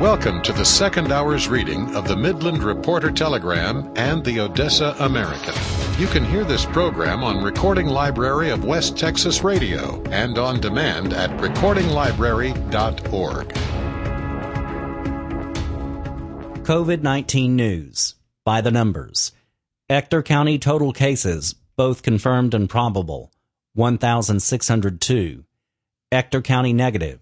Welcome to the second hour's reading of the Midland Reporter Telegram and the Odessa American. You can hear this program on Recording Library of West Texas Radio and on demand at recordinglibrary.org. COVID-19 news. By the numbers. Ector County total cases, both confirmed and probable, 1,602. Ector County negative,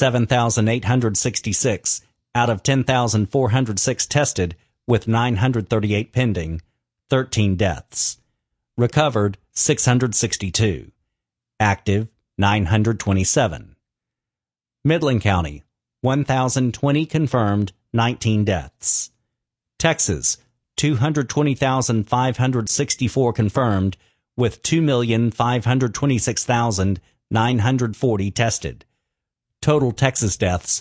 7,866 out of 10,406 tested, with 938 pending, 13 deaths. Recovered, 662. Active, 927. Midland County, 1,020 confirmed, 19 deaths. Texas, 220,564 confirmed, with 2,526,940 tested. Total Texas deaths,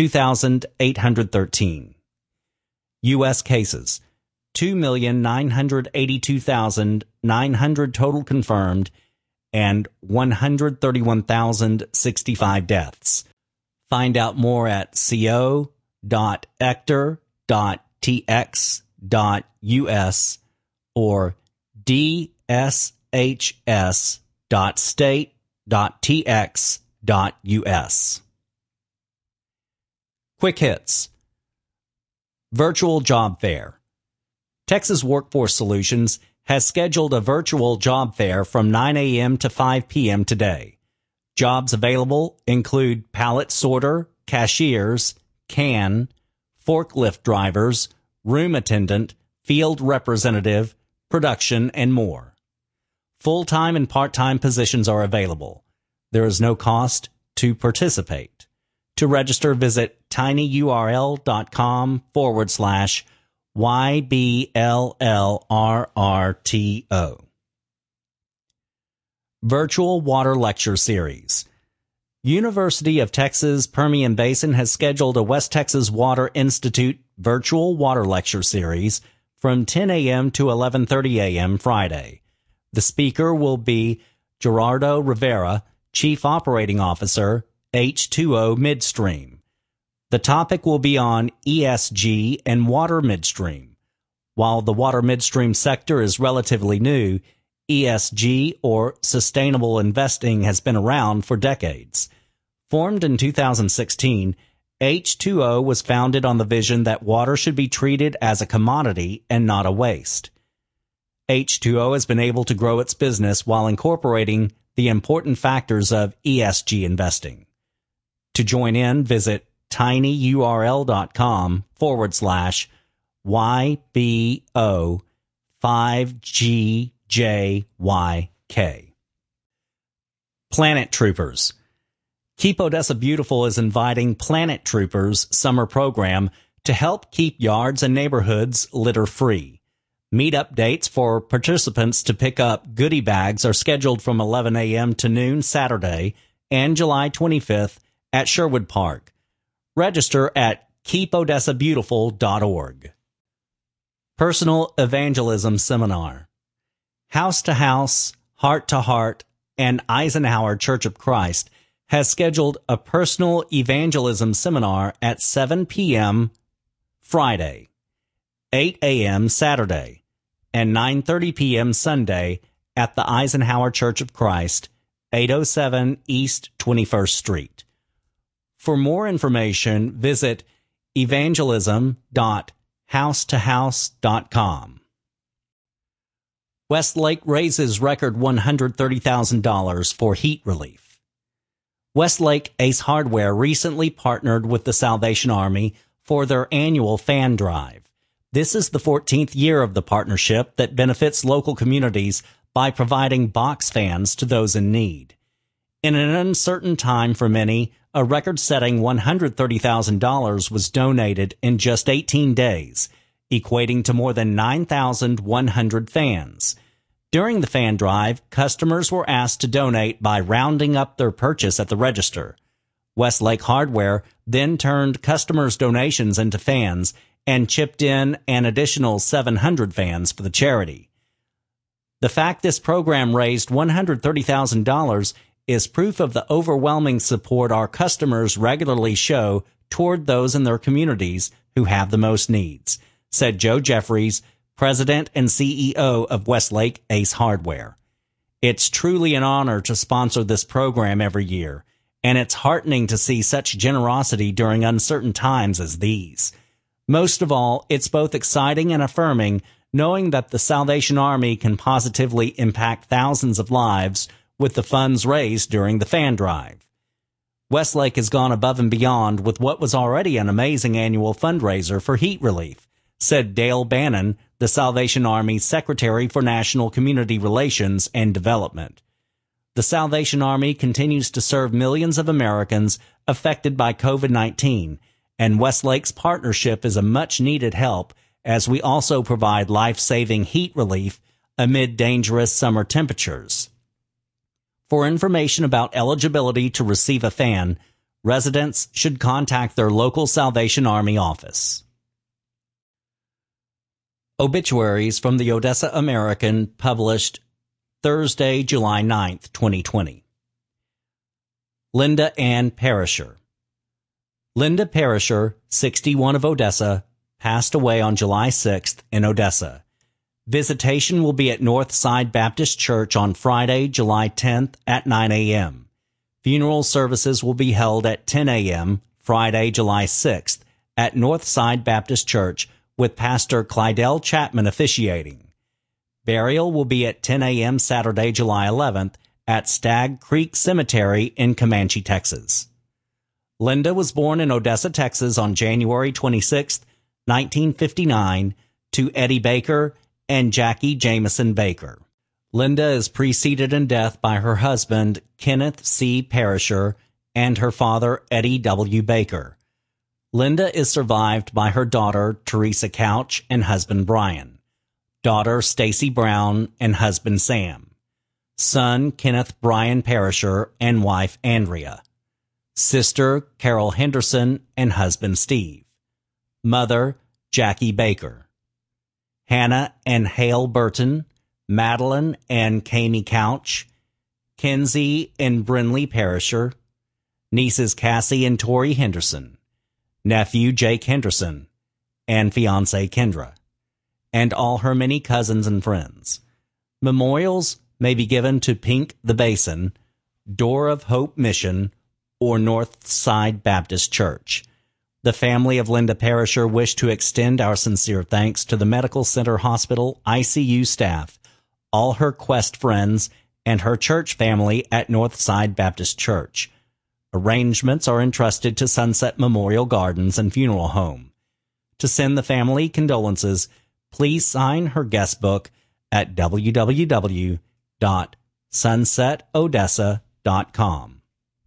2,813. U.S. cases, 2,982,900 total confirmed, and 131,065 deaths. Find out more at co.ector.tx.us or dshs.state.tx.us. Quick hits. Virtual job fair. Texas Workforce Solutions has scheduled a virtual job fair from 9 a.m. to 5 p.m. today. Jobs available include pallet sorter, cashiers, can, forklift drivers, room attendant, field representative, production, and more. Full-time and part-time positions are available. There is no cost to participate. To register, visit tinyurl.com/YBLLRRTO. Virtual Water Lecture Series. University of Texas Permian Basin has scheduled a West Texas Water Institute Virtual Water Lecture Series from 10 a.m. to 11:30 a.m. Friday. The speaker will be Gerardo Rivera, Chief Operating Officer, H2O Midstream. The topic will be on ESG and water midstream. While the water midstream sector is relatively new, ESG, or sustainable investing, has been around for decades. Formed in 2016, H2O was founded on the vision that water should be treated as a commodity and not a waste. H2O has been able to grow its business while incorporating the important factors of ESG investing. To join in, visit tinyurl.com/YBO5GJYK. Planet Troopers. Keep Odessa Beautiful is inviting Planet Troopers summer program to help keep yards and neighborhoods litter-free. Meetup dates for participants to pick up goodie bags are scheduled from 11 a.m. to noon Saturday and July 25th at Sherwood Park. Register at keepodessabeautiful.org. Personal Evangelism Seminar. House to House, Heart to Heart, and Eisenhower Church of Christ has scheduled a personal evangelism seminar at 7 p.m. Friday, 8 a.m. Saturday, and 9:30 p.m. Sunday at the Eisenhower Church of Christ, 807 East 21st Street. For more information, visit evangelism.housetohouse.com. Westlake raises record $130,000 for heat relief. Westlake Ace Hardware recently partnered with the Salvation Army for their annual fan drive. This is the 14th year of the partnership that benefits local communities by providing box fans to those in need. In an uncertain time for many, a record-setting $130,000 was donated in just 18 days, equating to more than 9,100 fans. During the fan drive, customers were asked to donate by rounding up their purchase at the register. Westlake Hardware then turned customers' donations into fans and chipped in an additional 700 fans for the charity. The fact this program raised $130,000 is proof of the overwhelming support our customers regularly show toward those in their communities who have the most needs, said Joe Jeffries, President and CEO of Westlake Ace Hardware. It's truly an honor to sponsor this program every year, and it's heartening to see such generosity during uncertain times as these. Most of all, it's both exciting and affirming knowing that the Salvation Army can positively impact thousands of lives with the funds raised during the fan drive. Westlake has gone above and beyond with what was already an amazing annual fundraiser for heat relief, said Dale Bannon, the Salvation Army's Secretary for National Community Relations and Development. The Salvation Army continues to serve millions of Americans affected by COVID-19, and Westlake's partnership is a much-needed help as we also provide life-saving heat relief amid dangerous summer temperatures. For information about eligibility to receive a fan, residents should contact their local Salvation Army office. Obituaries from the Odessa American published Thursday, July 9th, 2020. Linda Ann Perisher. Linda Perisher, 61 of Odessa, passed away on July 6th in Odessa. Visitation will be at Northside Baptist Church on Friday, July 10th at 9 a.m. Funeral services will be held at 10 a.m. Friday, July 6th at Northside Baptist Church with Pastor Clydell Chapman officiating. Burial will be at 10 a.m. Saturday, July 11th at Stag Creek Cemetery in Comanche, Texas. Linda was born in Odessa, Texas on January 26, 1959, to Eddie Baker and Jackie Jameson Baker. Linda is preceded in death by her husband, Kenneth C. Perisher, and her father, Eddie W. Baker. Linda is survived by her daughter, Teresa Couch, and husband, Brian, daughter, Stacy Brown, and husband, Sam, son, Kenneth Brian Perisher, and wife, Andrea, sister, Carol Henderson, and husband, Steve, mother, Jackie Baker, Hannah and Hale Burton, Madeline and Kami Couch, Kenzie and Brinley Perisher, nieces Cassie and Tori Henderson, nephew Jake Henderson, and fiancée Kendra, and all her many cousins and friends. Memorials may be given to Pink the Basin, Door of Hope Mission, or Northside Baptist Church. The family of Linda Perisher wish to extend our sincere thanks to the Medical Center Hospital ICU staff, all her Quest friends, and her church family at Northside Baptist Church. Arrangements are entrusted to Sunset Memorial Gardens and Funeral Home. To send the family condolences, please sign her guest book at www.sunsetodessa.com.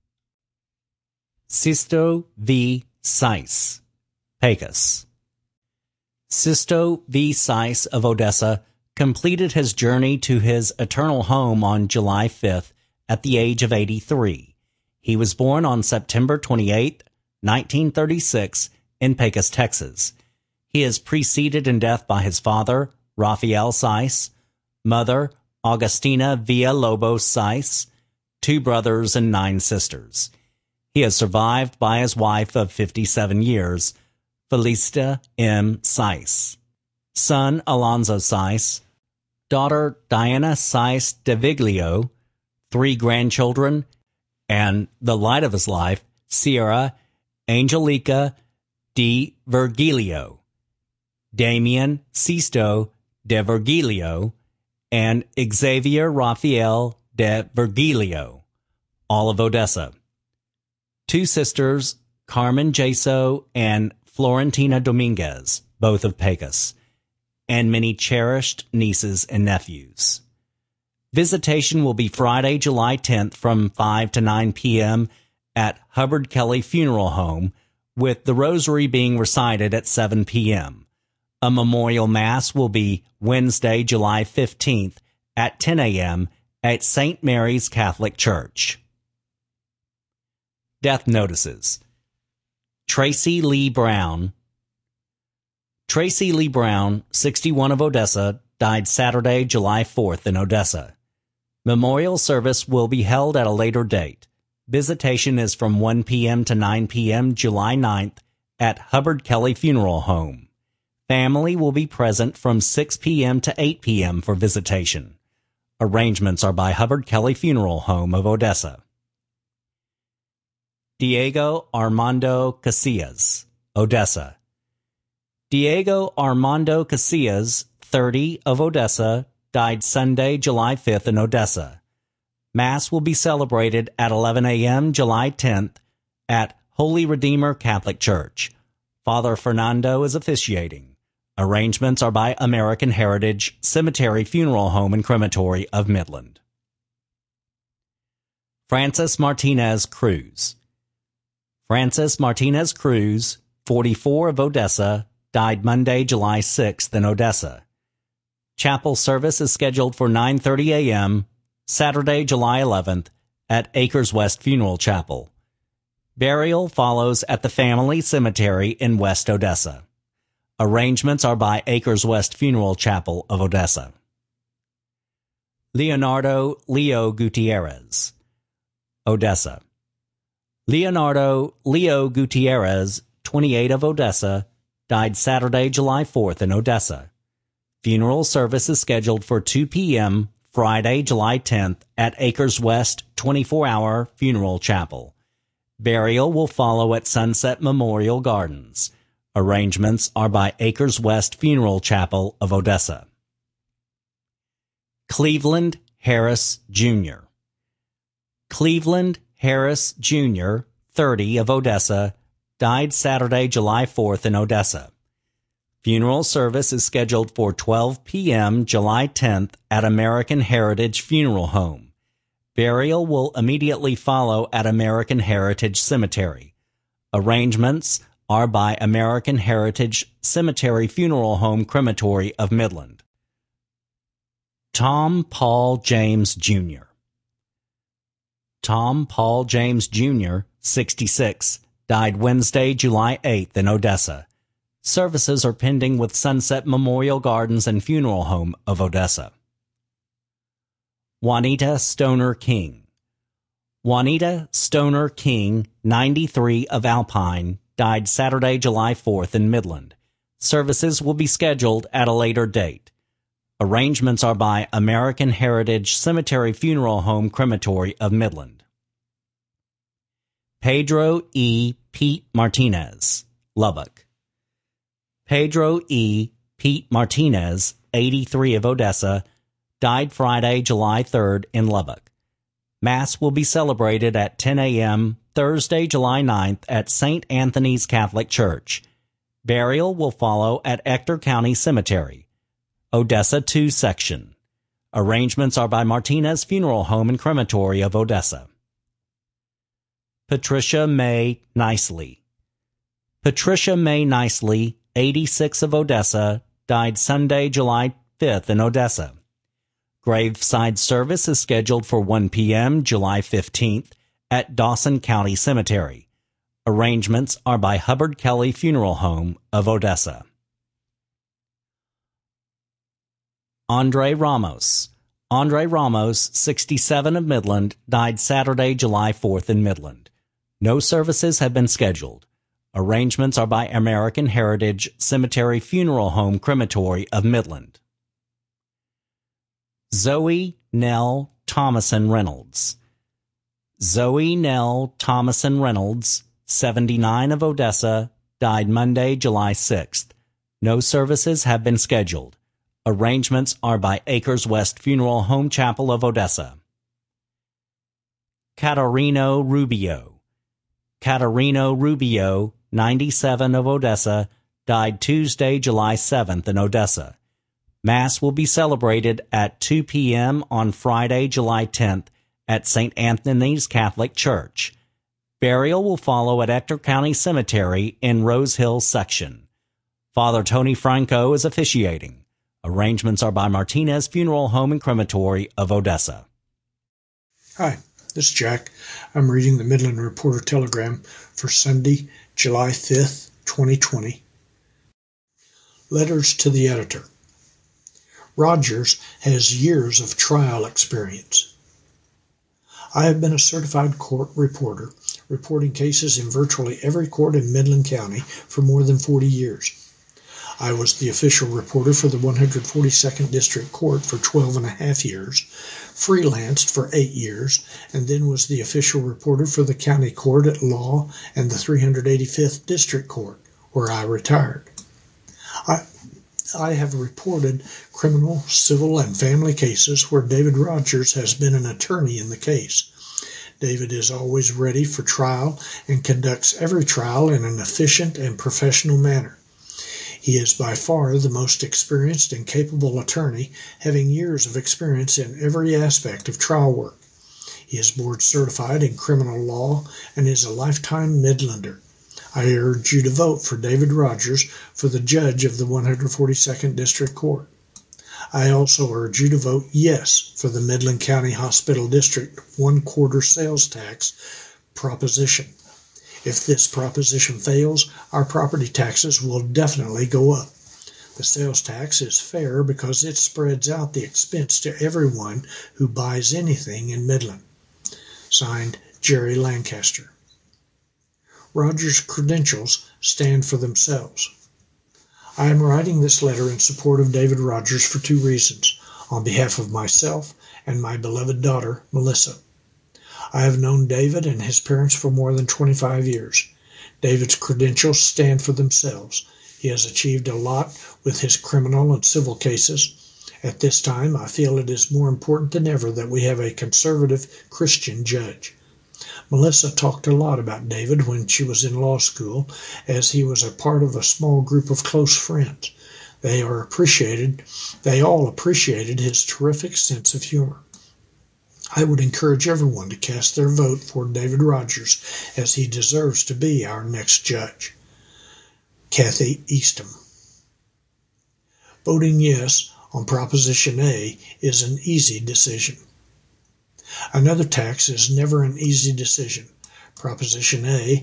Sisto V. Seiss, Pecos. Sisto V. Seiss of Odessa completed his journey to his eternal home on July 5th at the age of 83. He was born on September 28, 1936, in Pecos, Texas. He is preceded in death by his father, Raphael Seiss, mother, Augustina Villalobos Seiss, 2 brothers and 9 sisters. He is survived by his wife of 57 years, Felicita M. Seiss, son Alonzo Seiss, daughter Diana Seiss de Viglio, 3 grandchildren, and the light of his life, Sierra Angelica de Virgilio, Damian Sisto de Virgilio, and Xavier Raphael de Virgilio, all of Odessa. 2 sisters, Carmen Jaso and Florentina Dominguez, both of Pecos, and many cherished nieces and nephews. Visitation will be Friday, July 10th from 5 to 9 p.m. at Hubbard Kelly Funeral Home, with the rosary being recited at 7 p.m. A memorial mass will be Wednesday, July 15th at 10 a.m. at St. Mary's Catholic Church. Death notices. Tracy Lee Brown. Tracy Lee Brown, 61 of Odessa, died Saturday, July 4th in Odessa. Memorial service will be held at a later date. Visitation is from 1 p.m. to 9 p.m. July 9th at Hubbard Kelly Funeral Home. Family will be present from 6 p.m. to 8 p.m. for visitation. Arrangements are by Hubbard Kelly Funeral Home of Odessa. Diego Armando Casillas, Odessa. Diego Armando Casillas, 30, of Odessa, died Sunday, July 5th in Odessa. Mass will be celebrated at 11 a.m. July 10th at Holy Redeemer Catholic Church. Father Fernando is officiating. Arrangements are by American Heritage Cemetery Funeral Home and Crematory of Midland. Francis Martinez Cruz. Francis Martinez Cruz, 44, of Odessa, died Monday, July 6th in Odessa. Chapel service is scheduled for 9:30 a.m. Saturday, July 11th at Acres West Funeral Chapel. Burial follows at the family cemetery in West Odessa. Arrangements are by Acres West Funeral Chapel of Odessa. Leonardo Leo Gutierrez, Odessa. Leonardo Leo Gutierrez, 28, of Odessa, died Saturday, July 4th in Odessa. Funeral service is scheduled for 2 p.m. Friday, July 10th at Acres West 24-hour Funeral Chapel. Burial will follow at Sunset Memorial Gardens. Arrangements are by Acres West Funeral Chapel of Odessa. Cleveland Harris Jr. Cleveland Harris Jr., 30, of Odessa, died Saturday, July 4th in Odessa. Funeral service is scheduled for 12 p.m. July 10th at American Heritage Funeral Home. Burial will immediately follow at American Heritage Cemetery. Arrangements are by American Heritage Cemetery Funeral Home Crematory of Midland. Tom Paul James Jr. Tom Paul James Jr., 66, died Wednesday, July 8th in Odessa. Services are pending with Sunset Memorial Gardens and Funeral Home of Odessa. Juanita Stoner King. Juanita Stoner King, 93, of Alpine, died Saturday, July 4th in Midland. Services will be scheduled at a later date. Arrangements are by American Heritage Cemetery Funeral Home Crematory of Midland. Pedro E. Pete Martinez, Lubbock. Pedro E. Pete Martinez, 83, of Odessa, died Friday, July 3rd in Lubbock. Mass will be celebrated at 10 a.m. Thursday, July 9th at St. Anthony's Catholic Church. Burial will follow at Ector County Cemetery, Odessa 2 Section. Arrangements are by Martinez Funeral Home and Crematory of Odessa. Patricia May Nicely. Patricia May Nicely, 86, of Odessa, died Sunday, July 5th in Odessa. Graveside service is scheduled for 1 p.m. July 15th at Dawson County Cemetery. Arrangements are by Hubbard Kelly Funeral Home of Odessa. Andre Ramos. Andre Ramos, 67, of Midland, died Saturday, July 4th in Midland. No services have been scheduled. Arrangements are by American Heritage Cemetery Funeral Home Crematory of Midland. Zoe Nell Thomason Reynolds. Zoe Nell Thomason Reynolds, 79, of Odessa, died Monday, July 6th. No services have been scheduled. Arrangements are by Acres West Funeral Home Chapel of Odessa. Catarino Rubio. Catarino Rubio, 97, of Odessa, died Tuesday, July 7th in Odessa. Mass will be celebrated at 2 p.m. on Friday, July 10th at St. Anthony's Catholic Church. Burial will follow at Ector County Cemetery in Rose Hill Section. Father Tony Franco is officiating. Arrangements are by Martinez Funeral Home and Crematory of Odessa. Hi, this is Jack. I'm reading the Midland Reporter Telegram for Sunday, July 5th, 2020. Letters to the editor. Rogers has years of trial experience. I have been a certified court reporter, reporting cases in virtually every court in Midland County for more than 40 years. I was the official reporter for the 142nd District Court for 12 and a half years, freelanced for 8 years, and then was the official reporter for the County Court at Law and the 385th District Court, where I retired. I have reported criminal, civil, and family cases where David Rogers has been an attorney in the case. David is always ready for trial and conducts every trial in an efficient and professional manner. He is by far the most experienced and capable attorney, having years of experience in every aspect of trial work. He is board certified in criminal law and is a lifetime Midlander. I urge you to vote for David Rogers for the judge of the 142nd District Court. I also urge you to vote yes for the Midland County Hospital District 1/4 sales tax proposition. If this proposition fails, our property taxes will definitely go up. The sales tax is fair because it spreads out the expense to everyone who buys anything in Midland. Signed, Jerry Lancaster. Rogers' credentials stand for themselves. I am writing this letter in support of David Rogers for 2 reasons, on behalf of myself and my beloved daughter, Melissa. I have known David and his parents for more than 25 years. David's credentials stand for themselves. He has achieved a lot with his criminal and civil cases. At this time, I feel it is more important than ever that we have a conservative Christian judge. Melissa talked a lot about David when she was in law school, as he was a part of a small group of close friends. They all appreciated his terrific sense of humor. I would encourage everyone to cast their vote for David Rogers, as he deserves to be our next judge. Kathy Eastham. Voting yes on Proposition A is an easy decision. Another tax is never an easy decision. Proposition A,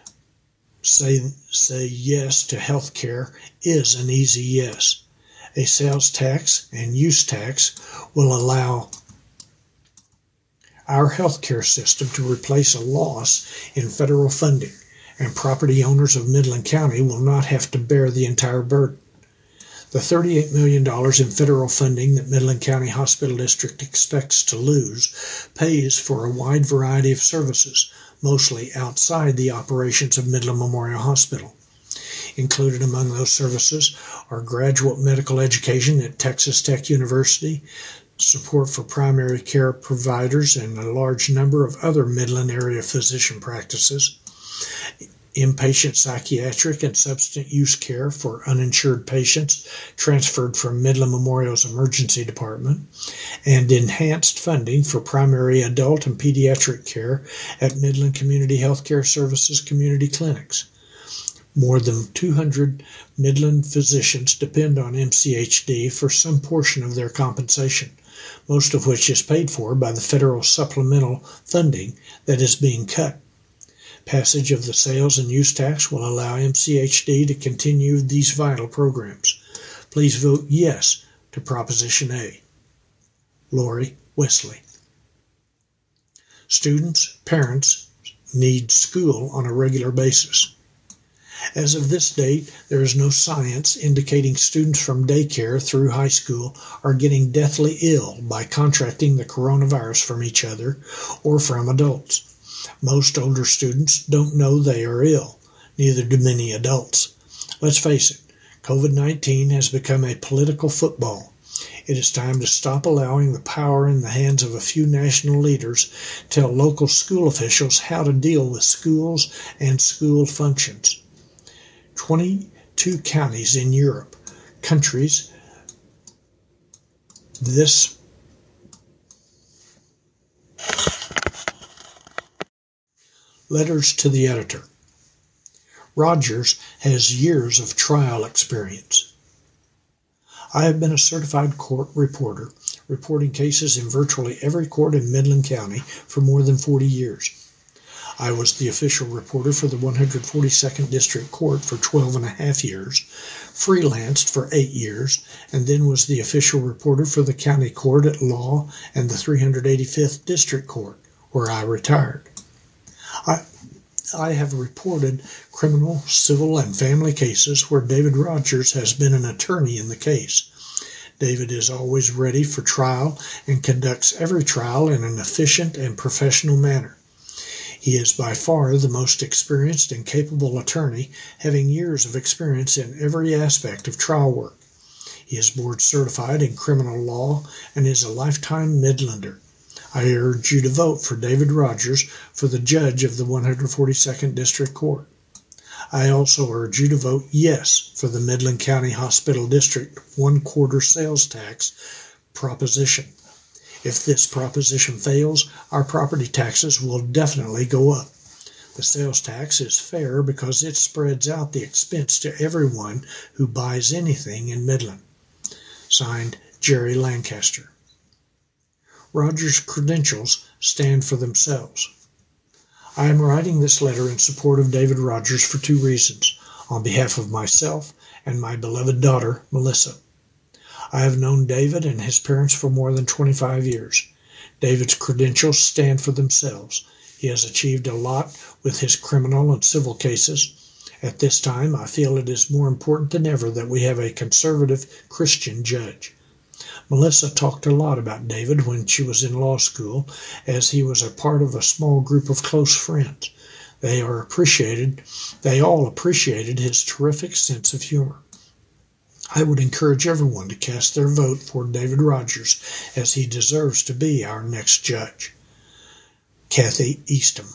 say yes to health care, is an easy yes. A sales tax and use tax will allow our health care system to replace a loss in federal funding, and property owners of Midland County will not have to bear the entire burden. The $38 million in federal funding that Midland County Hospital District expects to lose pays for a wide variety of services, mostly outside the operations of Midland Memorial Hospital. Included among those services are graduate medical education at Texas Tech University, support for primary care providers and a large number of other Midland area physician practices, inpatient psychiatric and substance use care for uninsured patients transferred from Midland Memorial's emergency department, and enhanced funding for primary adult and pediatric care at Midland Community Healthcare Services community clinics. More than 200 Midland physicians depend on MCHD for some portion of their compensation, most of which is paid for by the federal supplemental funding that is being cut. Passage of the sales and use tax will allow MCHD to continue these vital programs. Please vote yes to Proposition A. Lori Wesley. Students, parents need school on a regular basis. As of this date, there is no science indicating students from daycare through high school are getting deathly ill by contracting the coronavirus from each other or from adults. Most older students don't know they are ill, neither do many adults. Let's face it, COVID-19 has become a political football. It is time to stop allowing the power in the hands of a few national leaders tell local school officials how to deal with schools and school functions. 22 counties in Europe, countries this Letters to the editor. Rogers has years of trial experience. I have been a certified court reporter, reporting cases in virtually every court in Midland County for more than 40 years. I was the official reporter for the 142nd District Court for 12 and a half years, freelanced for 8 years, and then was the official reporter for the County Court at Law and the 385th District Court, where I retired. I have reported criminal, civil, and family cases where David Rogers has been an attorney in the case. David is always ready for trial and conducts every trial in an efficient and professional manner. He is by far the most experienced and capable attorney, having years of experience in every aspect of trial work. He is board certified in criminal law and is a lifetime Midlander. I urge you to vote for David Rogers for the judge of the 142nd District Court. I also urge you to vote yes for the Midland County Hospital District 1/4 sales tax proposition. If this proposition fails, our property taxes will definitely go up. The sales tax is fair because it spreads out the expense to everyone who buys anything in Midland. Signed, Jerry Lancaster. Rogers' credentials stand for themselves. I am writing this letter in support of David Rogers for 2 reasons, on behalf of myself and my beloved daughter, Melissa. I have known David and his parents for more than 25 years. David's credentials stand for themselves. He has achieved a lot with his criminal and civil cases. At this time, I feel it is more important than ever that we have a conservative Christian judge. Melissa talked a lot about David when she was in law school, as he was a part of a small group of close friends. They all appreciated his terrific sense of humor. I would encourage everyone to cast their vote for David Rogers, as he deserves to be our next judge. Kathy Eastham.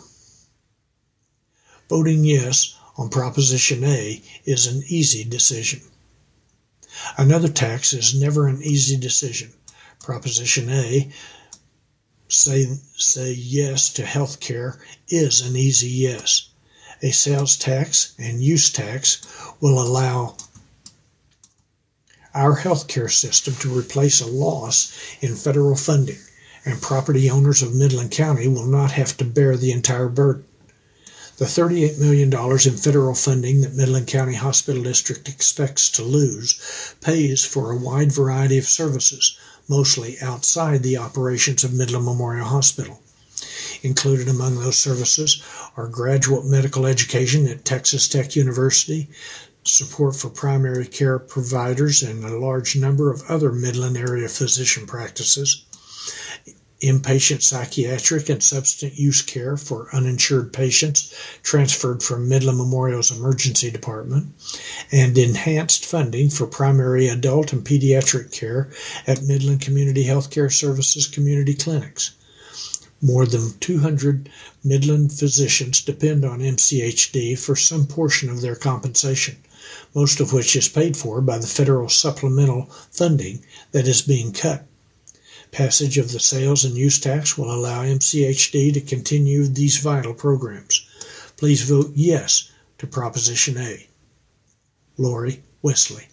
Voting yes on Proposition A is an easy decision. Another tax is never an easy decision. Proposition A, say yes to health care, is an easy yes. A sales tax and use tax will allow our health care system to replace a loss in federal funding, and property owners of Midland County will not have to bear the entire burden. The $38 million in federal funding that Midland County Hospital District expects to lose pays for a wide variety of services, mostly outside the operations of Midland Memorial Hospital. Included among those services are graduate medical education at Texas Tech University, support for primary care providers and a large number of other Midland area physician practices, inpatient psychiatric and substance use care for uninsured patients transferred from Midland Memorial's emergency department, and enhanced funding for primary adult and pediatric care at Midland Community Healthcare Services community clinics. More than 200 Midland physicians depend on MCHD for some portion of their compensation, most of which is paid for by the federal supplemental funding that is being cut. Passage of the sales and use tax will allow MCHD to continue these vital programs. Please vote yes to Proposition A. Lori Wesley.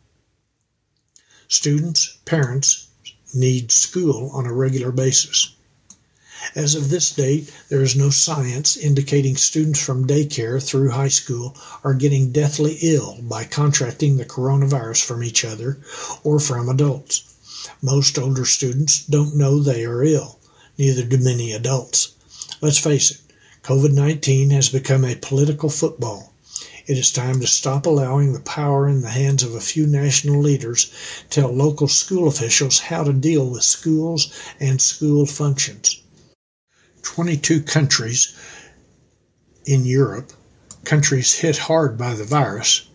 Students, parents need school on a regular basis. As of this date, there is no science indicating students from daycare through high school are getting deathly ill by contracting the coronavirus from each other or from adults. Most older students don't know they are ill, neither do many adults. Let's face it, COVID-19 has become a political football. It is time to stop allowing the power in the hands of a few national leaders tell local school officials how to deal with schools and school functions. 22 countries in Europe, countries hit hard by the virus,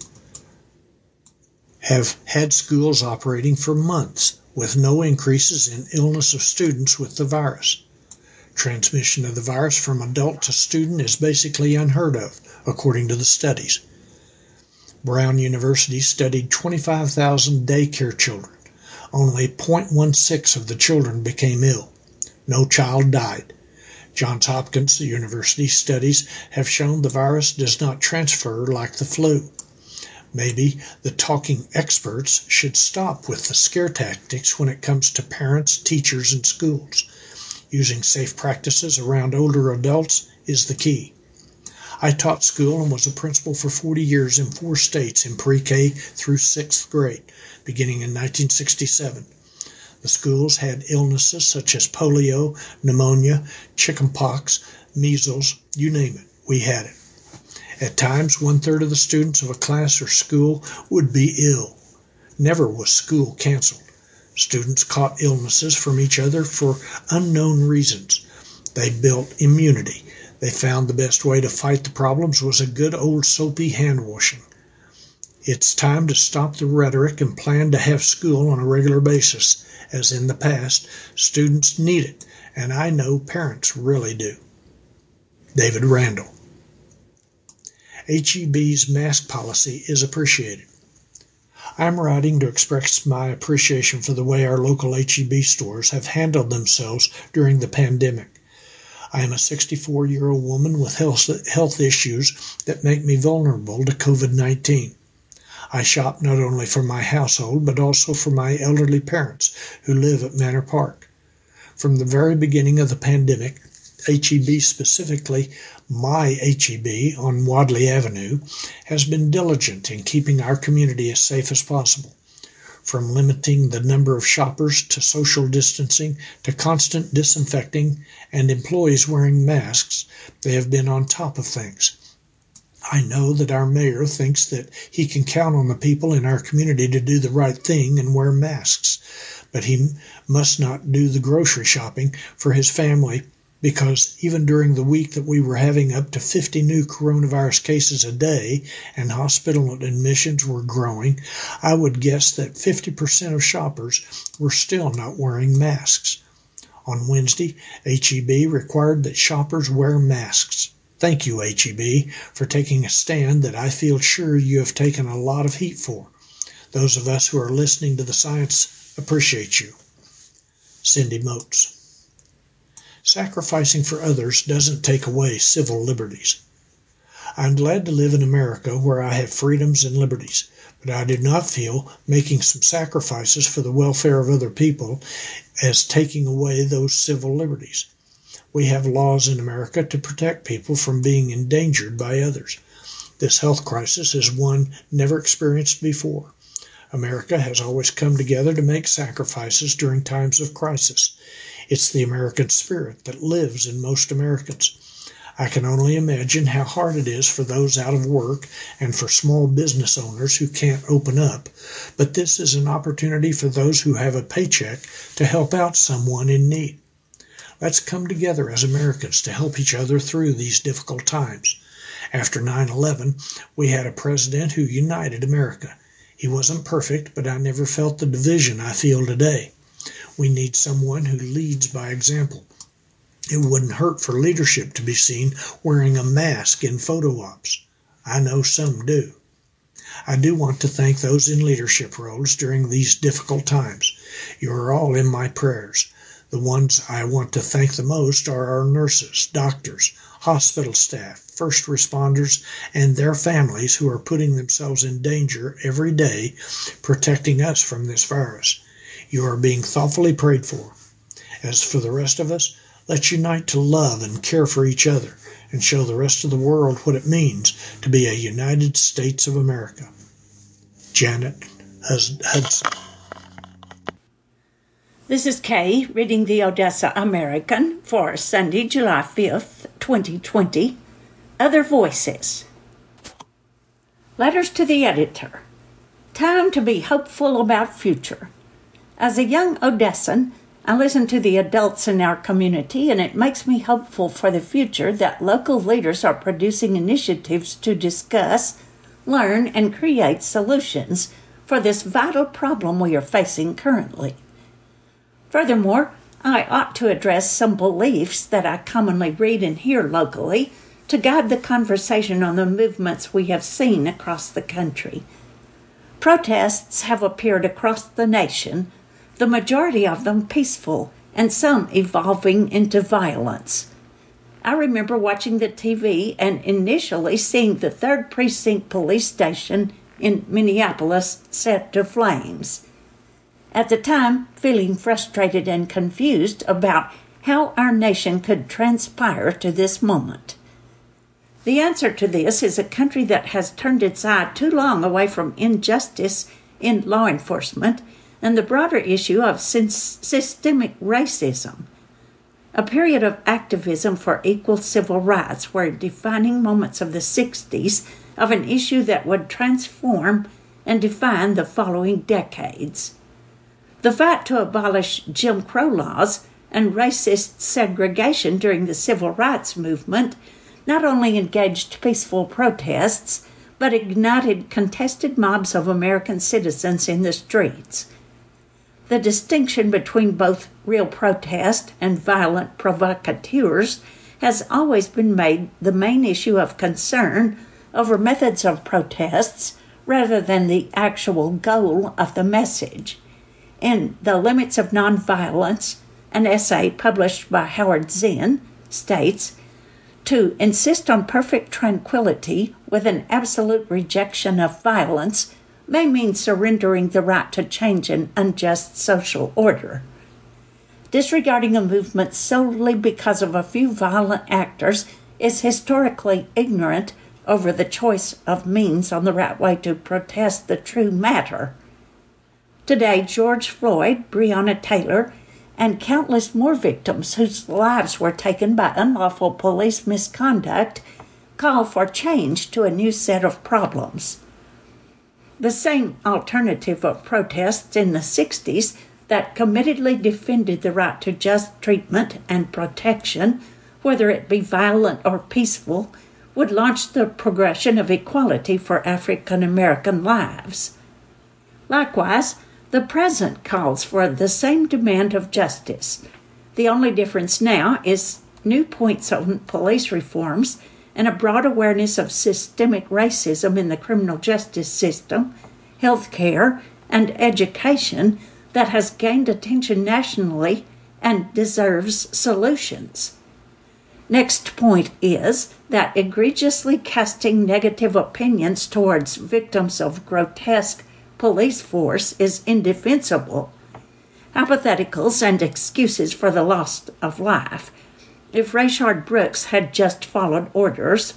have had schools operating for months with no increases in illness of students with the virus. Transmission of the virus from adult to student is basically unheard of, according to the studies. Brown University studied 25,000 daycare children. Only 0.16 of the children became ill. No child died. Johns Hopkins University studies have shown the virus does not transfer like the flu. Maybe the talking experts should stop with the scare tactics when it comes to parents, teachers, and schools. Using safe practices around older adults is the key. I taught school and was a principal for 40 years in 4 states in pre-K through 6th grade, beginning in 1967. The schools had illnesses such as polio, pneumonia, chickenpox, measles, you name it, we had it. At times, 1/3 of the students of a class or school would be ill. Never was school canceled. Students caught illnesses from each other for unknown reasons. They built immunity. They found the best way to fight the problems was a good old soapy hand washing. It's time to stop the rhetoric and plan to have school on a regular basis. As in the past, students need it, and I know parents really do. David Randall. HEB's mask policy is appreciated. I'm writing to express my appreciation for the way our local HEB stores have handled themselves during the pandemic. I am a 64-year-old woman with health issues that make me vulnerable to COVID-19. I shop not only for my household, but also for my elderly parents who live at Manor Park. From the very beginning of the pandemic, HEB, specifically my HEB on Wadley Avenue, has been diligent in keeping our community as safe as possible. From limiting the number of shoppers to social distancing to constant disinfecting and employees wearing masks, they have been on top of things. I know that our mayor thinks that he can count on the people in our community to do the right thing and wear masks, but he must not do the grocery shopping for his family, because even during the week that we were having up to 50 new coronavirus cases a day and hospital admissions were growing, I would guess that 50% of shoppers were still not wearing masks. On Wednesday, HEB required that shoppers wear masks. Thank you, HEB, for taking a stand that I feel sure you have taken a lot of heat for. Those of us who are listening to the science appreciate you. Cindy Motes. Sacrificing for others doesn't take away civil liberties. I'm glad to live in America where I have freedoms and liberties, but I do not feel making some sacrifices for the welfare of other people as taking away those civil liberties. We have laws in America to protect people from being endangered by others. This health crisis is one never experienced before. America has always come together to make sacrifices during times of crisis. It's the American spirit that lives in most Americans. I can only imagine how hard it is for those out of work and for small business owners who can't open up, but this is an opportunity for those who have a paycheck to help out someone in need. Let's come together as Americans to help each other through these difficult times. After 9/11, we had a president who united America. He wasn't perfect, but I never felt the division I feel today. We need someone who leads by example. It wouldn't hurt for leadership to be seen wearing a mask in photo ops. I know some do. I do want to thank those in leadership roles during these difficult times. You are all in my prayers. The ones I want to thank the most are our nurses, doctors, hospital staff, first responders, and their families who are putting themselves in danger every day, protecting us from this virus. You are being thoughtfully prayed for. As for the rest of us, let's unite to love and care for each other and show the rest of the world what it means to be a United States of America. Janet Hudson. This is Kay reading the Odessa American for Sunday, July 5th, 2020. Other Voices. Letters to the Editor. Time to be hopeful about future. As a young Odessan, I listen to the adults in our community, and it makes me hopeful for the future that local leaders are producing initiatives to discuss, learn, and create solutions for this vital problem we are facing currently. Furthermore, I ought to address some beliefs that I commonly read and hear locally to guide the conversation on the movements we have seen across the country. Protests have appeared across the nation, the majority of them peaceful, and some evolving into violence. I remember watching the TV and initially seeing the 3rd Precinct Police Station in Minneapolis set to flames. At the time, feeling frustrated and confused about how our nation could transpire to this moment. The answer to this is a country that has turned its eye too long away from injustice in law enforcement and the broader issue of systemic racism. A period of activism for equal civil rights were defining moments of the 60s of an issue that would transform and define the following decades. The fight to abolish Jim Crow laws and racist segregation during the civil rights movement not only engaged peaceful protests, but ignited contested mobs of American citizens in the streets. The distinction between both real protest and violent provocateurs has always been made the main issue of concern over methods of protests rather than the actual goal of the message. In The Limits of Nonviolence, an essay published by Howard Zinn states, "To insist on perfect tranquility with an absolute rejection of violence may mean surrendering the right to change an unjust social order. Disregarding a movement solely because of a few violent actors is historically ignorant over the choice of means on the right way to protest the true matter." Today, George Floyd, Breonna Taylor, and countless more victims whose lives were taken by unlawful police misconduct call for change to a new set of problems. The same alternative of protests in the 60s that committedly defended the right to just treatment and protection, whether it be violent or peaceful, would launch the progression of equality for African American lives. Likewise, the present calls for the same demand of justice. The only difference now is new points on police reforms and a broad awareness of systemic racism in the criminal justice system, health care, and education that has gained attention nationally and deserves solutions. Next point is that egregiously casting negative opinions towards victims of grotesque police force is indefensible. Hypotheticals and excuses for the loss of life. If Rayshard Brooks had just followed orders,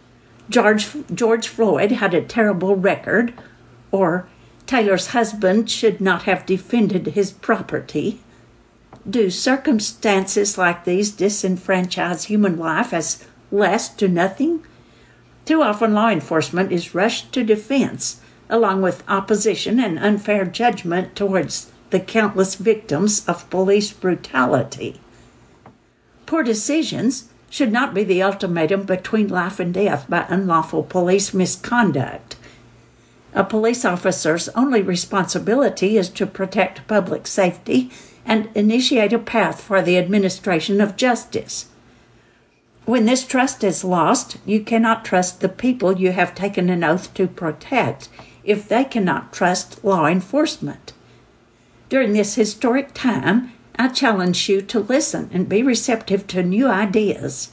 George Floyd had a terrible record, or Taylor's husband should not have defended his property. Do circumstances like these disenfranchise human life as less to nothing? Too often law enforcement is rushed to defense, along with opposition and unfair judgment towards the countless victims of police brutality. Poor decisions should not be the ultimatum between life and death by unlawful police misconduct. A police officer's only responsibility is to protect public safety and initiate a path for the administration of justice. When this trust is lost, you cannot trust the people you have taken an oath to protect if they cannot trust law enforcement. During this historic time, I challenge you to listen and be receptive to new ideas.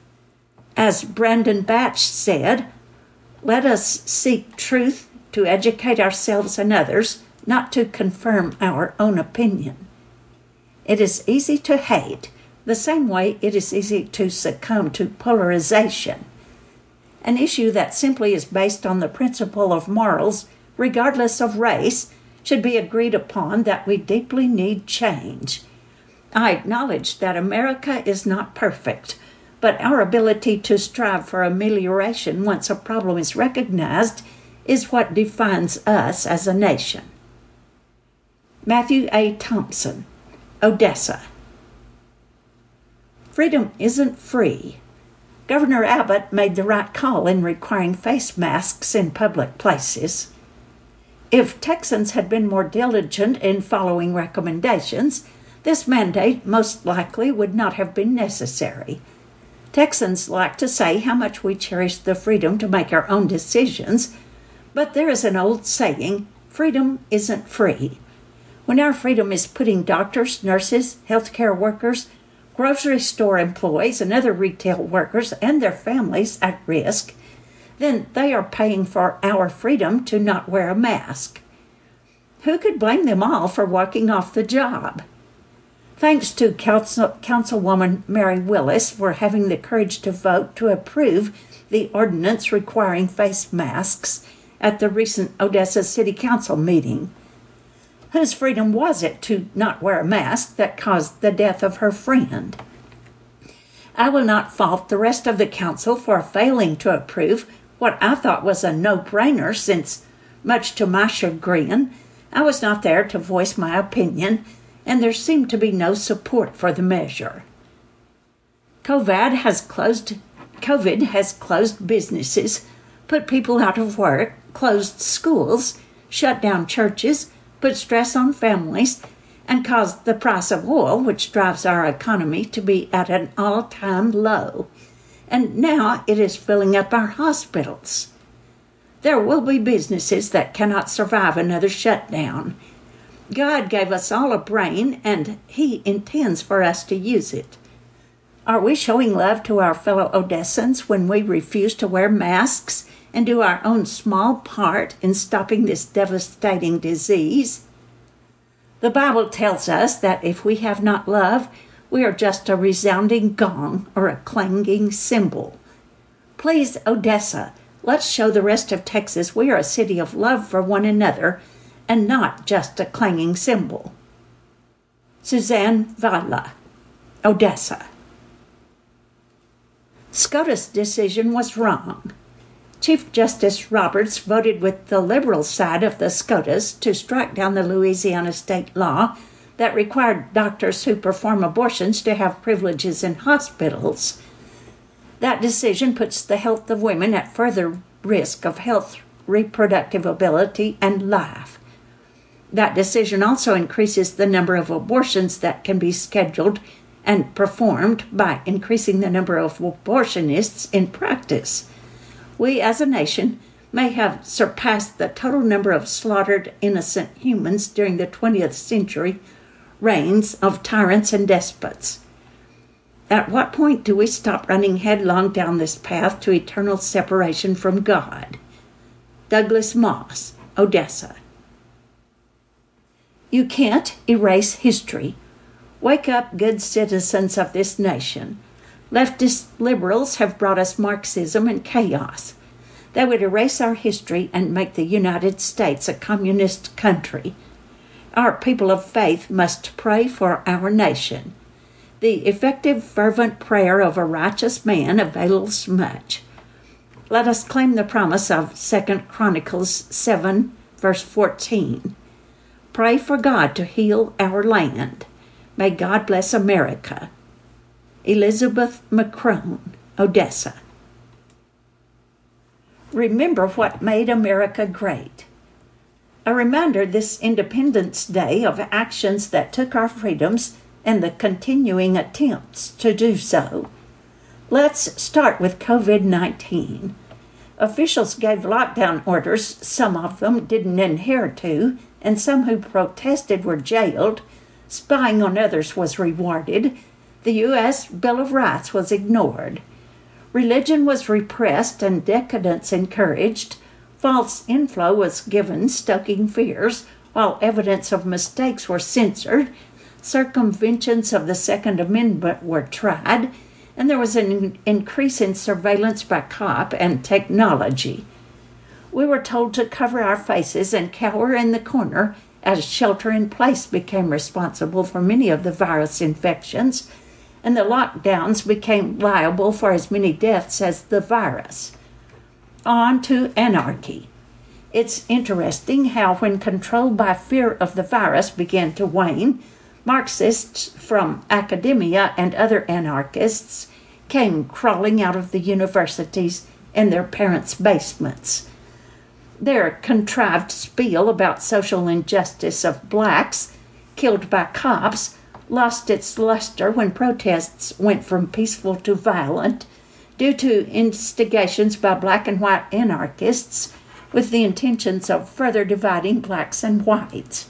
As Brandon Batch said, "Let us seek truth to educate ourselves and others, not to confirm our own opinion." It is easy to hate, the same way it is easy to succumb to polarization. An issue that simply is based on the principle of morals, regardless of race, should be agreed upon that we deeply need change. I acknowledge that America is not perfect, but our ability to strive for amelioration once a problem is recognized is what defines us as a nation. Matthew A. Thompson, Odessa. Freedom isn't free. Governor Abbott made the right call in requiring face masks in public places. If Texans had been more diligent in following recommendations, this mandate most likely would not have been necessary. Texans like to say how much we cherish the freedom to make our own decisions, but there is an old saying, freedom isn't free. When our freedom is putting doctors, nurses, healthcare workers, grocery store employees, and other retail workers and their families at risk, then they are paying for our freedom to not wear a mask. Who could blame them all for walking off the job? Thanks to Councilwoman Mary Willis for having the courage to vote to approve the ordinance requiring face masks at the recent Odessa City Council meeting. Whose freedom was it to not wear a mask that caused the death of her friend? I will not fault the rest of the council for failing to approve what I thought was a no-brainer, since, much to my chagrin, I was not there to voice my opinion, and there seemed to be no support for the measure. COVID has closed businesses, put people out of work, closed schools, shut down churches, put stress on families, and caused the price of oil, which drives our economy, to be at an all-time low. And now it is filling up our hospitals. There will be businesses that cannot survive another shutdown. God gave us all a brain, and He intends for us to use it. Are we showing love to our fellow Odessans when we refuse to wear masks and do our own small part in stopping this devastating disease? The Bible tells us that if we have not love, we are just a resounding gong or a clanging cymbal. Please, Odessa, let's show the rest of Texas we are a city of love for one another and not just a clanging cymbal. Suzanne Vala, Odessa. SCOTUS' decision was wrong. Chief Justice Roberts voted with the liberal side of the SCOTUS to strike down the Louisiana state law that required doctors who perform abortions to have privileges in hospitals. That decision puts the health of women at further risk of health, reproductive ability, and life. That decision also increases the number of abortions that can be scheduled and performed by increasing the number of abortionists in practice. We as a nation may have surpassed the total number of slaughtered innocent humans during the 20th century reigns of tyrants and despots. At what point do we stop running headlong down this path to eternal separation from God? Douglas Moss, Odessa. You can't erase history. Wake up, good citizens of this nation. Leftist liberals have brought us Marxism and chaos. They would erase our history and make the United States a communist country. Our people of faith must pray for our nation. The effective, fervent prayer of a righteous man avails much. Let us claim the promise of 2 Chronicles 7, verse 14. Pray for God to heal our land. May God bless America. Elizabeth McCrone, Odessa. Remember what made America great. A reminder this Independence Day of actions that took our freedoms and the continuing attempts to do so. Let's start with COVID-19. Officials gave lockdown orders, some of them didn't adhere to, and some who protested were jailed. Spying on others was rewarded. The U.S. Bill of Rights was ignored. Religion was repressed and decadence encouraged. False inflow was given, stoking fears, while evidence of mistakes were censored. Circumventions of the Second Amendment were tried, and there was an increase in surveillance by cop and technology. We were told to cover our faces and cower in the corner as shelter-in-place became responsible for many of the virus infections, and the lockdowns became liable for as many deaths as the virus. On to anarchy. It's interesting how, when control by fear of the virus began to wane, Marxists from academia and other anarchists came crawling out of the universities and their parents' basements. Their contrived spiel about social injustice of blacks killed by cops lost its luster when protests went from peaceful to violent due to instigations by black and white anarchists with the intentions of further dividing blacks and whites.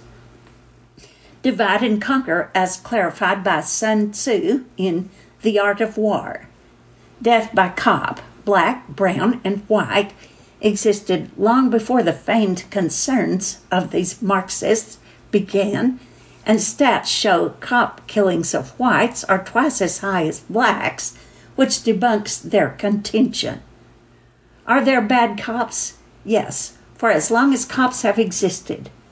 Divide and conquer as clarified by Sun Tzu in The Art of War. Death by cop, black, brown, and white, existed long before the feigned concerns of these Marxists began, and stats show cop killings of whites are twice as high as blacks, which debunks their contention. Are there bad cops? Yes, for as long as cops have existed.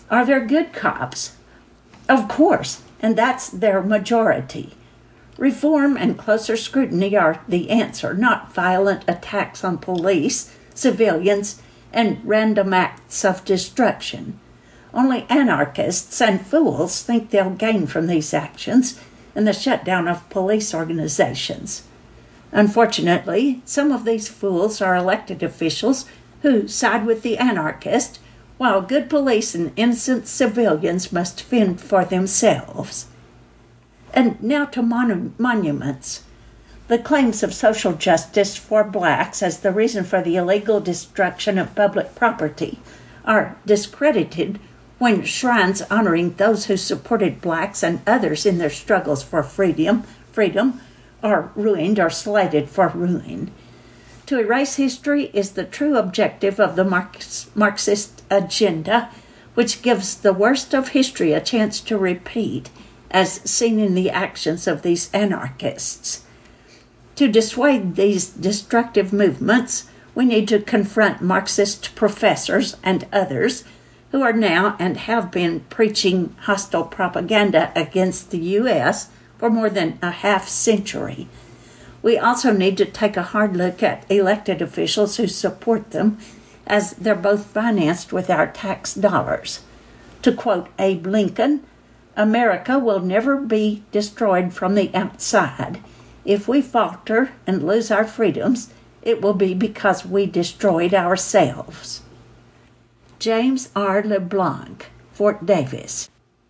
Are there good cops? Of course, and that's their majority. Reform and closer scrutiny are the answer, not violent attacks on police, civilians, and random acts of destruction. Only anarchists and fools think they'll gain from these actions and the shutdown of police organizations. Unfortunately, some of these fools are elected officials who side with the anarchist, while good police and innocent civilians must fend for themselves. And now to monuments. The claims of social justice for blacks as the reason for the illegal destruction of public property are discredited when shrines honoring those who supported blacks and others in their struggles for freedom are ruined or slated for ruin. To erase history is the true objective of the Marxist agenda, which gives the worst of history a chance to repeat, as seen in the actions of these anarchists. To dissuade these destructive movements, we need to confront Marxist professors and others who are now and have been preaching hostile propaganda against the U.S. for more than a half century. We also need to take a hard look at elected officials who support them, as they're both financed with our tax dollars. To quote Abe Lincoln, "America will never be destroyed from the outside. If we falter and lose our freedoms, it will be because we destroyed ourselves." James R. LeBlanc, Fort Davis.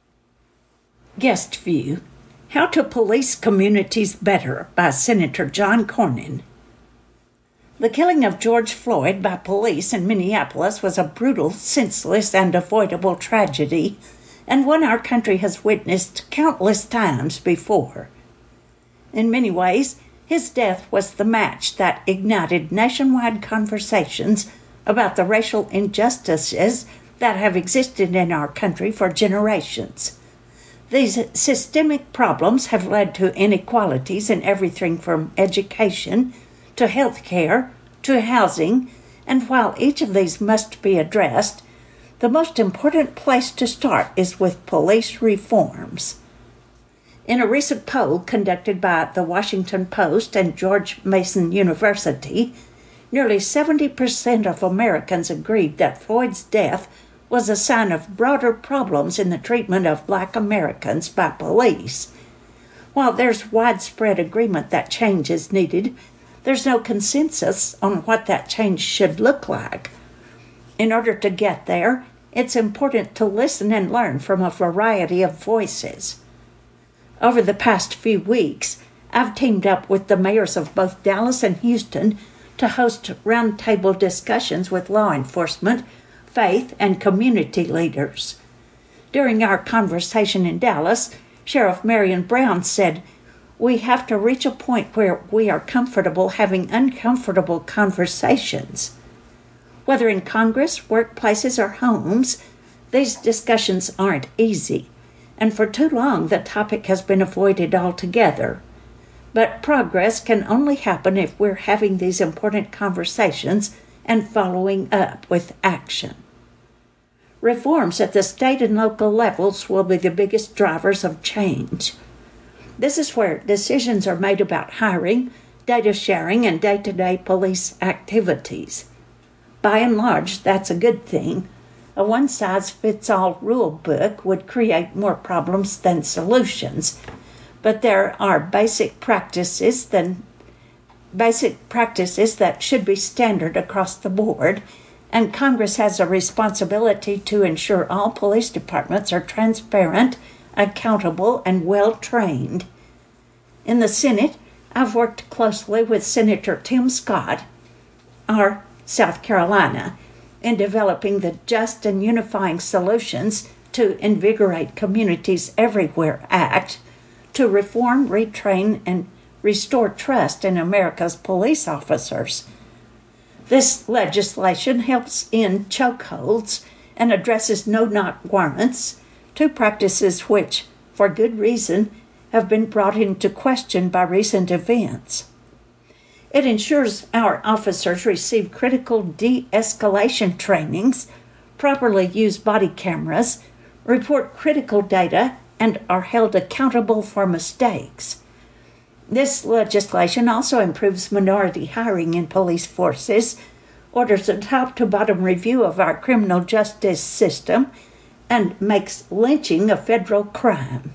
Guest View: How to Police Communities Better by Senator John Cornyn. The killing of George Floyd by police in Minneapolis was a brutal, senseless, and avoidable tragedy, and one our country has witnessed countless times before. In many ways, his death was the match that ignited nationwide conversations about the racial injustices that have existed in our country for generations. These systemic problems have led to inequalities in everything from education to health care to housing, and while each of these must be addressed, the most important place to start is with police reforms. In a recent poll conducted by the Washington Post and George Mason University, nearly 70% of Americans agreed that Floyd's death was a sign of broader problems in the treatment of Black Americans by police. While there's widespread agreement that change is needed, there's no consensus on what that change should look like. In order to get there, it's important to listen and learn from a variety of voices. Over the past few weeks, I've teamed up with the mayors of both Dallas and Houston to host roundtable discussions with law enforcement, faith, and community leaders. During our conversation in Dallas, Sheriff Marion Brown said, "We have to reach a point where we are comfortable having uncomfortable conversations." Whether in Congress, workplaces, or homes, these discussions aren't easy, and for too long the topic has been avoided altogether. But progress can only happen if we're having these important conversations and following up with action. Reforms at the state and local levels will be the biggest drivers of change. This is where decisions are made about hiring, data sharing, and day-to-day police activities. By and large, that's a good thing. A one-size-fits-all rule book would create more problems than solutions, but there are basic practices that should be standard across the board, and Congress has a responsibility to ensure all police departments are transparent, accountable, and well-trained. In the Senate, I've worked closely with Senator Tim Scott, our South Carolina, in developing the Just and Unifying Solutions to Invigorate Communities Everywhere Act, to reform, retrain, and restore trust in America's police officers. This legislation helps end chokeholds and addresses no-knock warrants, two practices which, for good reason, have been brought into question by recent events. It ensures our officers receive critical de-escalation trainings, properly use body cameras, report critical data, and are held accountable for mistakes. This legislation also improves minority hiring in police forces, orders a top-to-bottom review of our criminal justice system, and makes lynching a federal crime.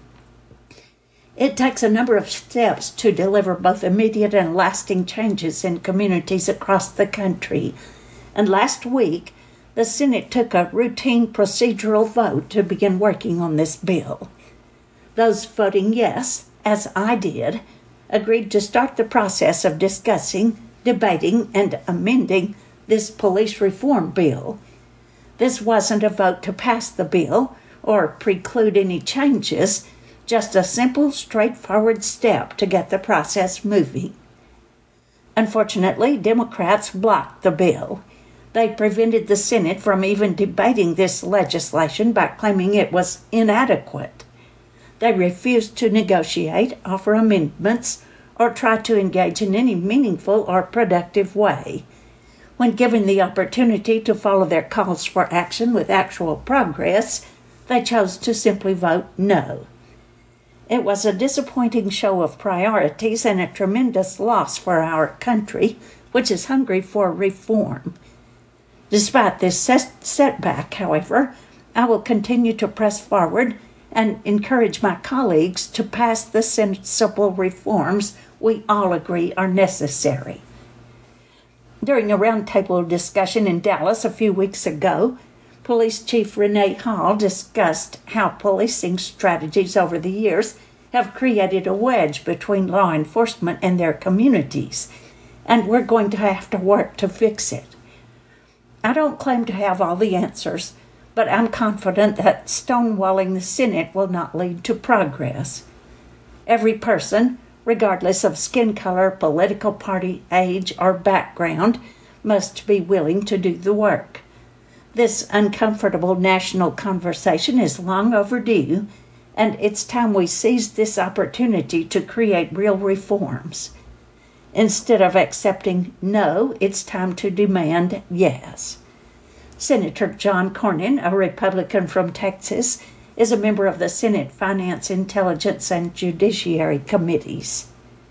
It takes a number of steps to deliver both immediate and lasting changes in communities across the country. And last week, the Senate took a routine procedural vote to begin working on this bill. Those voting yes, as I did, agreed to start the process of discussing, debating, and amending this police reform bill. This wasn't a vote to pass the bill or preclude any changes, just a simple, straightforward step to get the process moving. Unfortunately, Democrats blocked the bill. They prevented the Senate from even debating this legislation by claiming it was inadequate. They refused to negotiate, offer amendments, or try to engage in any meaningful or productive way. When given the opportunity to follow their calls for action with actual progress, they chose to simply vote no. It was a disappointing show of priorities and a tremendous loss for our country, which is hungry for reform. Despite this setback, however, I will continue to press forward and encourage my colleagues to pass the sensible reforms we all agree are necessary. During a roundtable discussion in Dallas a few weeks ago, Police Chief Renee Hall discussed how policing strategies over the years have created a wedge between law enforcement and their communities, and we're going to have to work to fix it. I don't claim to have all the answers, but I'm confident that stonewalling the Senate will not lead to progress. Every person, regardless of skin color, political party, age, or background, must be willing to do the work. This uncomfortable national conversation is long overdue, and it's time we seize this opportunity to create real reforms. Instead of accepting no, it's time to demand yes. Senator John Cornyn, a Republican from Texas, is a member of the Senate Finance, Intelligence, and Judiciary Committees.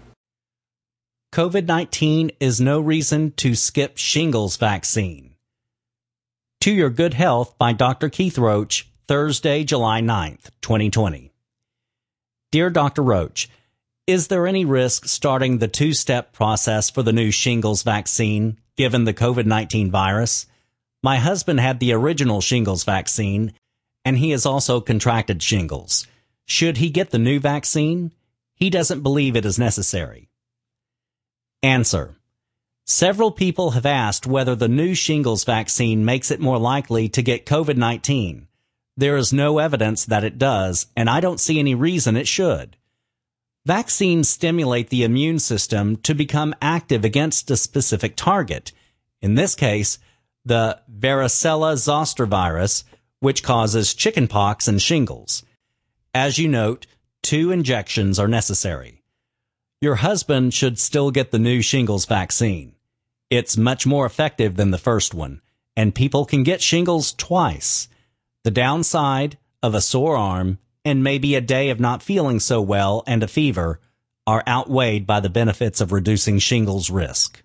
COVID-19 is no reason to skip shingles vaccine. To Your Good Health by Dr. Keith Roach, Thursday, July 9th, 2020. Dear Dr. Roach, is there any risk starting the two-step process for the new shingles vaccine, given the COVID-19 virus? My husband had the original shingles vaccine, and he has also contracted shingles. Should he get the new vaccine? He doesn't believe it is necessary. Answer. Several people have asked whether the new shingles vaccine makes it more likely to get COVID-19. There is no evidence that it does, and I don't see any reason it should. Vaccines stimulate the immune system to become active against a specific target. In this case, the varicella zoster virus, which causes chickenpox and shingles. As you note, 2 injections are necessary. Your husband should still get the new shingles vaccine. It's much more effective than the first one, and people can get shingles twice. The downside of a sore arm and maybe a day of not feeling so well and a fever are outweighed by the benefits of reducing shingles risk.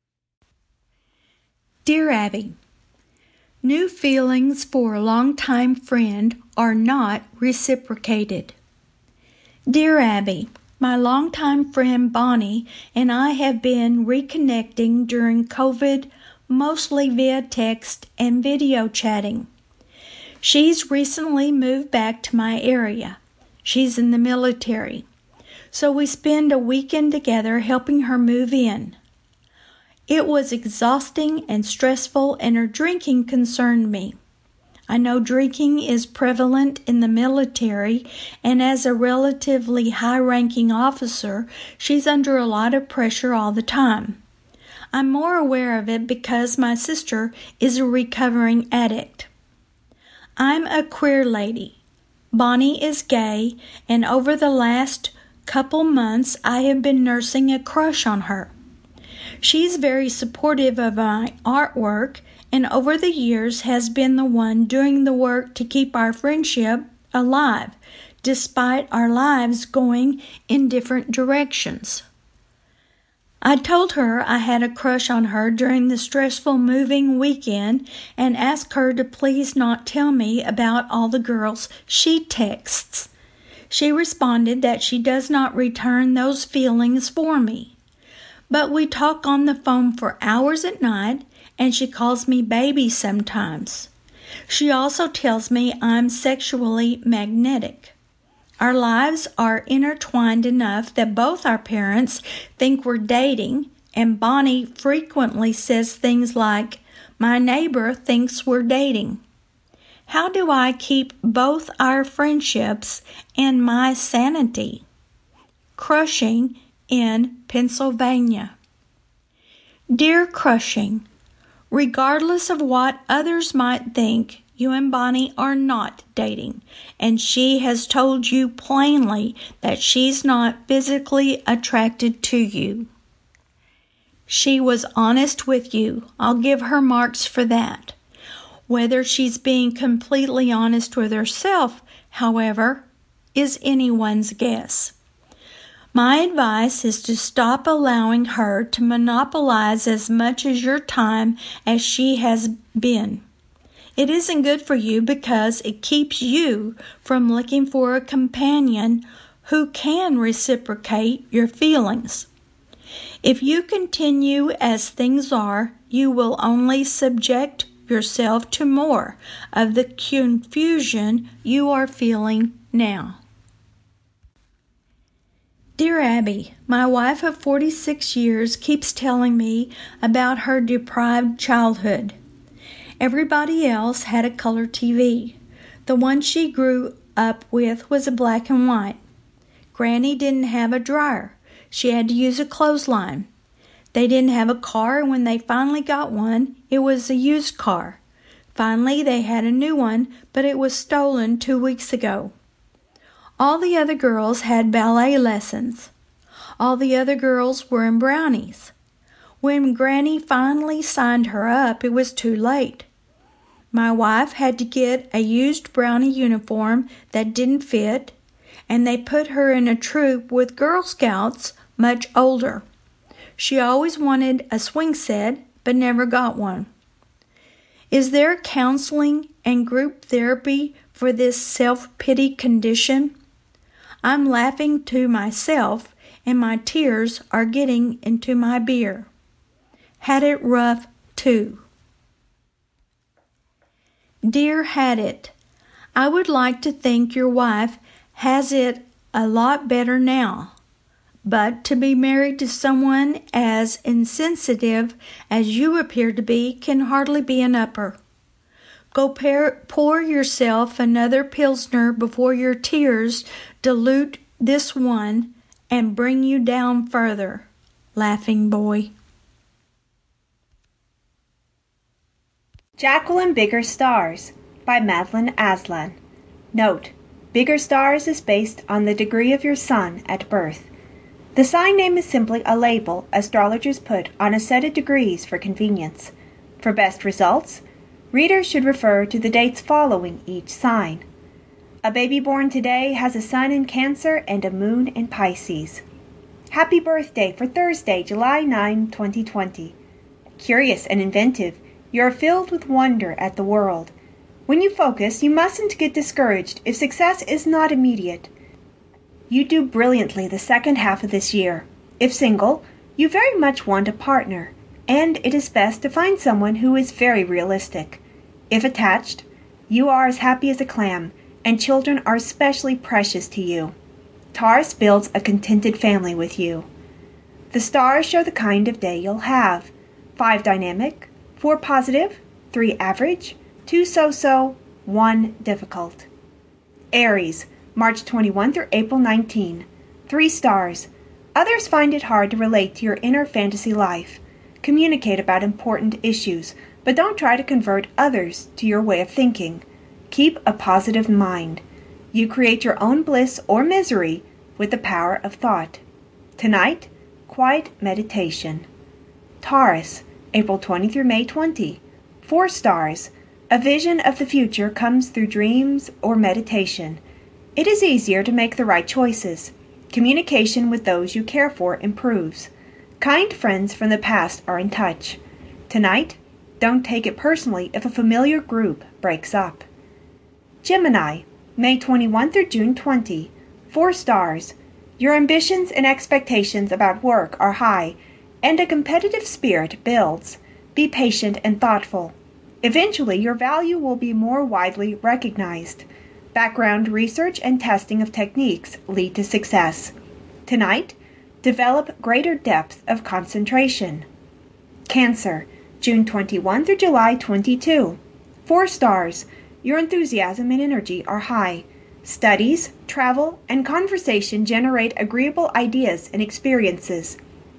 Dear Abby, new feelings for a longtime friend are not reciprocated. Dear Abby, my longtime friend Bonnie and I have been reconnecting during COVID, mostly via text and video chatting. She's recently moved back to my area. She's in the military. So we spend a weekend together helping her move in. It was exhausting and stressful, and her drinking concerned me. I know drinking is prevalent in the military, and as a relatively high-ranking officer, she's under a lot of pressure all the time. I'm more aware of it because my sister is a recovering addict. I'm a queer lady. Bonnie is gay, and over the last couple months, I have been nursing a crush on her. She's very supportive of my artwork and over the years has been the one doing the work to keep our friendship alive, despite our lives going in different directions. I told her I had a crush on her during the stressful moving weekend and asked her to please not tell me about all the girls she texts. She responded that she does not return those feelings for me. But we talk on the phone for hours at night, and she calls me baby sometimes. She also tells me I'm sexually magnetic. Our lives are intertwined enough that both our parents think we're dating, and Bonnie frequently says things like, "My neighbor thinks we're dating." How do I keep both our friendships and my sanity? Crushing in Pennsylvania. Dear Crushing, regardless of what others might think, you and Bonnie are not dating, and she has told you plainly that she's not physically attracted to you. She was honest with you. I'll give her marks for that. Whether she's being completely honest with herself, however, is anyone's guess. My advice is to stop allowing her to monopolize as much of your time as she has been. It isn't good for you because it keeps you from looking for a companion who can reciprocate your feelings. If you continue as things are, you will only subject yourself to more of the confusion you are feeling now. Dear Abby, my wife of 46 years keeps telling me about her deprived childhood. Everybody else had a color TV. The one she grew up with was a black and white. Granny didn't have a dryer. She had to use a clothesline. They didn't have a car, and when they finally got one, it was a used car. Finally, they had a new one, but it was stolen 2 weeks ago. All the other girls had ballet lessons. All the other girls were in brownies. When Granny finally signed her up, it was too late. My wife had to get a used brownie uniform that didn't fit, and they put her in a troop with Girl Scouts much older. She always wanted a swing set, but never got one. Is there counseling and group therapy for this self-pity condition? I'm laughing to myself, and my tears are getting into my beer. Had it rough, too. Dear Hadit, I would like to think your wife has it a lot better now, but to be married to someone as insensitive as you appear to be can hardly be an upper. Go pour yourself another Pilsner before your tears dilute this one and bring you down further. Laughing boy. Jacqueline Bigger Stars by Madeline Aslan. Note: Bigger Stars is based on the degree of your sun at birth. The sign name is simply a label astrologers put on a set of degrees for convenience. For best results, readers should refer to the dates following each sign. A baby born today has a sun in Cancer and a moon in Pisces. Happy birthday for Thursday, July 9, 2020. Curious and inventive, you are filled with wonder at the world. When you focus, you mustn't get discouraged if success is not immediate. You do brilliantly the second half of this year. If single, you very much want a partner, and it is best to find someone who is very realistic. If attached, you are as happy as a clam, and children are especially precious to you. Taurus builds a contented family with you. The stars show the kind of day you'll have. 5 dynamic, 4 positive, 3 average, 2 so-so, 1 difficult. Aries, March 21 through April 19. 3 stars. Others find it hard to relate to your inner fantasy life. Communicate about important issues, but don't try to convert others to your way of thinking. Keep a positive mind. You create your own bliss or misery with the power of thought. Tonight, quiet meditation. Taurus, April 20 through May 20. 4 stars. A vision of the future comes through dreams or meditation. It is easier to make the right choices. Communication with those you care for improves. Kind friends from the past are in touch. Tonight, don't take it personally if a familiar group breaks up. Gemini, May 21 through June 20. 4 stars. Your ambitions and expectations about work are high, and a competitive spirit builds. Be patient and thoughtful. Eventually, your value will be more widely recognized. Background research and testing of techniques lead to success. Tonight, develop greater depth of concentration. Cancer, June 21 through July 22. 4 stars. Your enthusiasm and energy are high. Studies, travel, and conversation generate agreeable ideas and experiences.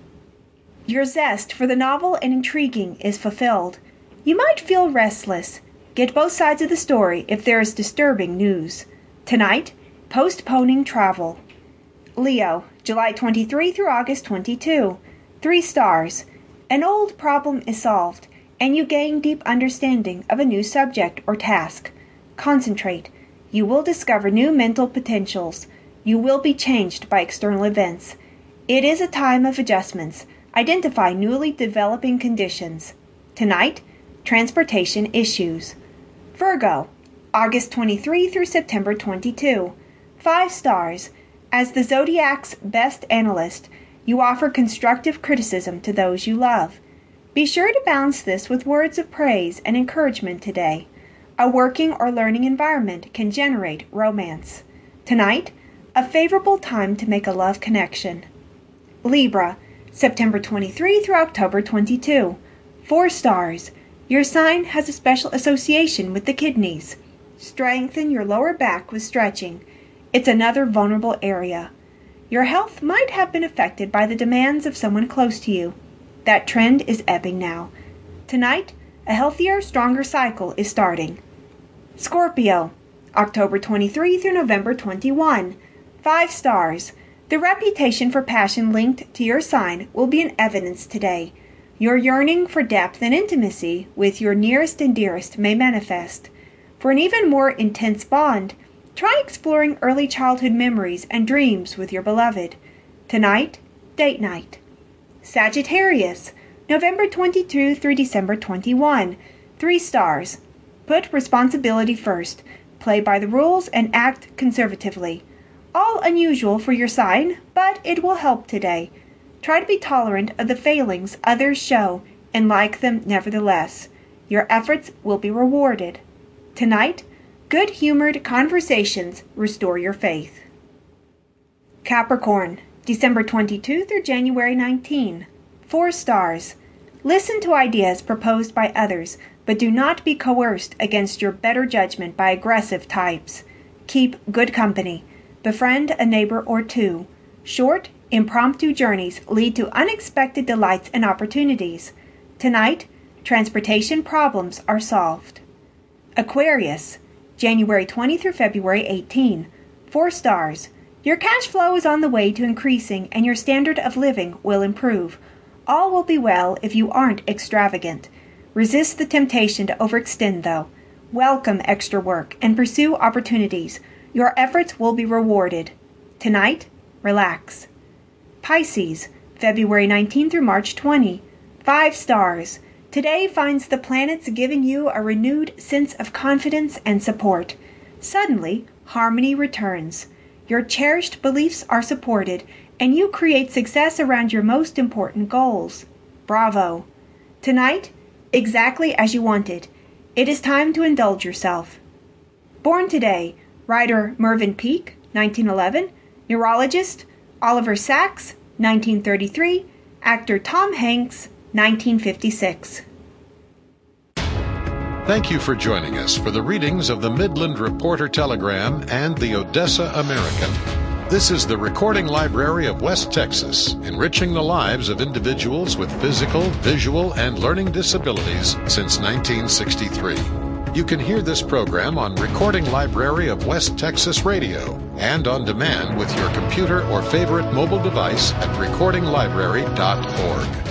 Your zest for the novel and intriguing is fulfilled. You might feel restless. Get both sides of the story if there is disturbing news. Tonight, postponing travel. Leo, July 23 through August 22. 3 stars. An old problem is solved, and you gain deep understanding of a new subject or task. Concentrate. You will discover new mental potentials. You will be changed by external events. It is a time of adjustments. Identify newly developing conditions. Tonight, transportation issues. Virgo, August 23 through September 22. 5 stars. As the Zodiac's best analyst, you offer constructive criticism to those you love. Be sure to balance this with words of praise and encouragement today. A working or learning environment can generate romance. Tonight, a favorable time to make a love connection. Libra, September 23 through October 22. 4 stars. Your sign has a special association with the kidneys. Strengthen your lower back with stretching. It's another vulnerable area. Your health might have been affected by the demands of someone close to you. That trend is ebbing now. Tonight, a healthier, stronger cycle is starting. Scorpio, October 23 through November 21. 5 stars. The reputation for passion linked to your sign will be in evidence today. Your yearning for depth and intimacy with your nearest and dearest may manifest. For an even more intense bond, try exploring early childhood memories and dreams with your beloved. Tonight, date night. Sagittarius, November 22 through December 21. 3 stars. Put responsibility first. Play by the rules and act conservatively. All unusual for your sign, but it will help today. Try to be tolerant of the failings others show and like them nevertheless. Your efforts will be rewarded. Tonight, good-humored conversations restore your faith. Capricorn, December 22 through January 19. 4 stars. Listen to ideas proposed by others, but do not be coerced against your better judgment by aggressive types. Keep good company. Befriend a neighbor or two. Short, impromptu journeys lead to unexpected delights and opportunities. Tonight, transportation problems are solved. Aquarius, January 20 through February 18. 4 stars. Your cash flow is on the way to increasing and your standard of living will improve. All will be well if you aren't extravagant. Resist the temptation to overextend, though. Welcome extra work and pursue opportunities. Your efforts will be rewarded. Tonight, relax. Pisces, February 19 through March 20. 5 stars. Today finds the planets giving you a renewed sense of confidence and support. Suddenly, harmony returns. Your cherished beliefs are supported, and you create success around your most important goals. Bravo! Tonight, exactly as you wanted. It is time to indulge yourself. Born today, writer Mervyn Peake, 1911, neurologist Oliver Sacks, 1933, actor Tom Hanks, 1956. Thank you for joining us for the readings of the Midland Reporter Telegram and the Odessa American. This is the Recording Library of West Texas, enriching the lives of individuals with physical, visual, and learning disabilities since 1963. You can hear this program on Recording Library of West Texas Radio and on demand with your computer or favorite mobile device at recordinglibrary.org.